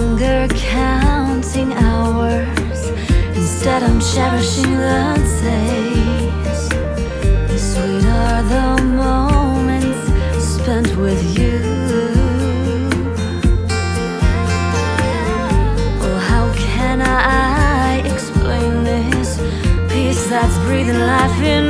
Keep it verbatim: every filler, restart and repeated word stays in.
longer counting hours. Instead I'm cherishing the days. Sweet are the moments spent with you. Oh, how can I explain this peace that's breathing life in